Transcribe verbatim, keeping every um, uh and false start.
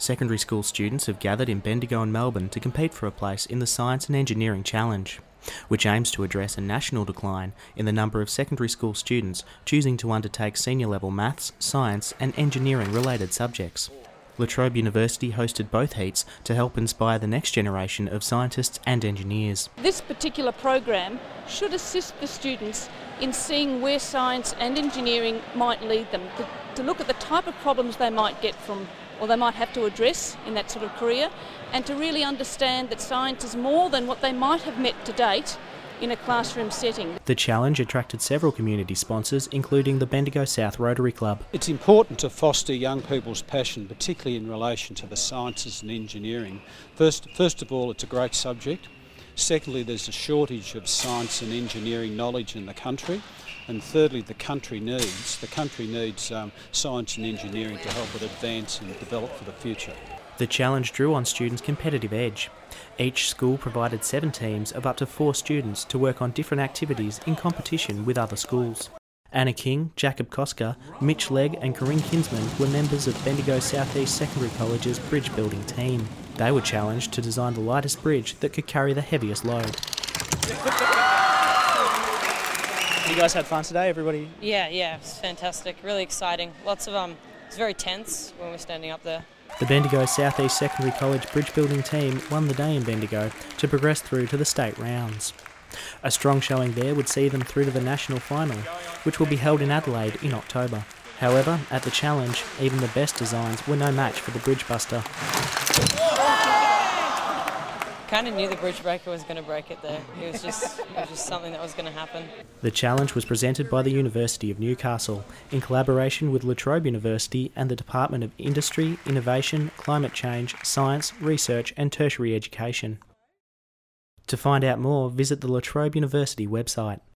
Secondary school students have gathered in Bendigo and Melbourne to compete for a place in the Science and Engineering Challenge, which aims to address a national decline in the number of secondary school students choosing to undertake senior level maths, science and engineering related subjects. La Trobe University hosted both heats to help inspire the next generation of scientists and engineers. This particular program should assist the students in seeing where science and engineering might lead them, to, to look at the type of problems they might get from, or they might have to address in that sort of career, and to really understand that science is more than what they might have met to date in a classroom setting. The challenge attracted several community sponsors, including the Bendigo South Rotary Club. It's important to foster young people's passion, particularly in relation to the sciences and engineering. First, first of all, it's a great subject. Secondly, there's a shortage of science and engineering knowledge in the country. And thirdly, the country needs, the country needs um, science and engineering to help it advance and develop for the future. The challenge drew on students' competitive edge. Each school provided seven teams of up to four students to work on different activities in competition with other schools. Anna King, Jacob Koska, Mitch Legg and Corinne Kinsman were members of Bendigo South East Secondary College's bridge building team. They were challenged to design the lightest bridge that could carry the heaviest load. You guys had fun today, everybody? Yeah, yeah, it was fantastic, really exciting. Lots of, um, it's very tense when we're standing up there. The Bendigo South East Secondary College bridge building team won the day in Bendigo to progress through to the state rounds. A strong showing there would see them through to the national final, which will be held in Adelaide in October. However, at the challenge, even the best designs were no match for the bridge buster. Kind of knew the bridge breaker was going to break it there. It was just, it was just something that was going to happen. The challenge was presented by the University of Newcastle in collaboration with La Trobe University and the Department of Industry, Innovation, Climate Change, Science, Research and Tertiary Education. To find out more, visit the La Trobe University website.